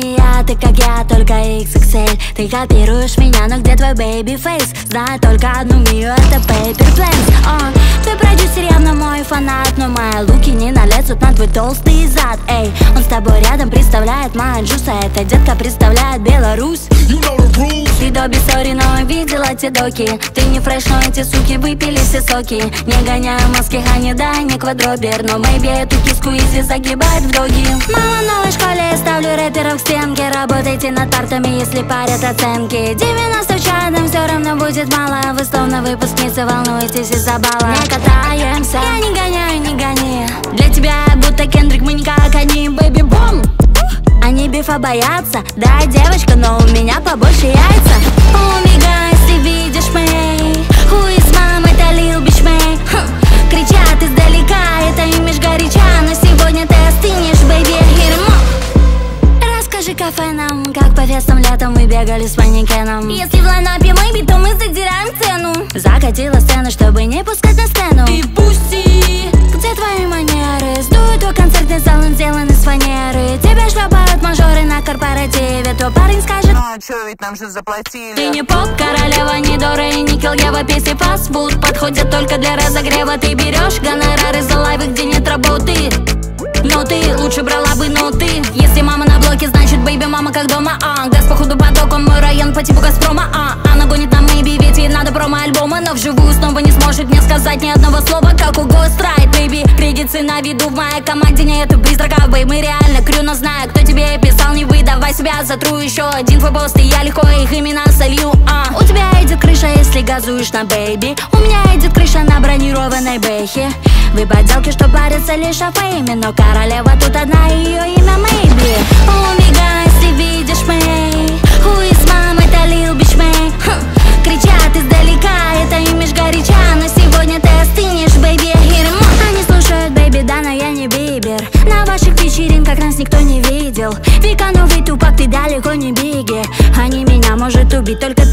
не я, ты как я, только XXL. Ты копируешь меня, но где твой baby face? Знаю только одну Мию, это Paper Planes. Твой продюсер явно мой фанат, но мои луки не налезут на твой толстый зад. Эй, он с тобой рядом представляет моя джуса. Эта детка представляет Беларусь. Ты до бессори, но видела те доки. Ты не фреш, но эти суки выпили все соки. Не гоняю маски, Хани, да, не квадробер. Но мэйби эту киску изи загибает в доги. Мама, в новой школе я ставлю рэперов к стенке. Работайте над партами, если парят оценки. 90 чадом все равно будет мало. Вы словно выпускницы, волнуетесь из-за балла. Не катаемся, я не гоняю, не гони. Для тебя я будто Кендрик, мы не как они. Бэйби бум. Они бифа боятся, да, девочка, но у меня побольше яйца. Омега, если видишь мэй, хуй с мамой, это Lil Bitch May. Кричат издалека, это имидж горяча, но сегодня ты остынешь, бэйби, расскажи кафе нам, как по фестам летом мы бегали с манекеном. Если в лайнапе мэйби, то мы задираем цену. Закатила сцену, чтобы не пускать на сцену. И пусти, где твои манеры? Сдует твой концертный зал, он сделан из фанеры. Тебя шлепают мажоры на корпоративе. Твой парень скажет: ну а чё, ведь нам же заплатили. Ты не поп-королева, не Дора и не Килгева. Песни фастфуд подходят только для разогрева. Ты берешь гонорары за лайвы, где нет работы. Но ты лучше брала бы ноты. Если мама на блоке, значит бэйби мама как дома. Газ походу потоком, мой район по типу Газпрома. Она гонит на мэйби, ведь ей надо промо-альбома. Но вживую снова не сможет мне сказать ни одного слова, как у Ghostwrite, бэйби. Кредиты на виду в моей команде, нету призрака, бэй. Мы реально крю, но знаю, кто тебе писал, не выдавай себя. Затру еще один твой пост, и я легко их имена солью. У тебя идет крыша, если газуешь на бэйби. У меня идет крыша на бронированной бэхе. Вы поделки, что парятся лишь о фейме, но королева тут одна, ее имя мэйби. Омега, если видишь мэй, хуй с мамой, это Lil Bitch May. Кричат издалека, это имидж горяча, но сегодня ты остынешь, бэйби. Они слушают бэйби, да, но я не Бибер. На ваших вечеринках нас никто не видел. Века новый Тупак, ты далеко не Биги. Они меня может убить только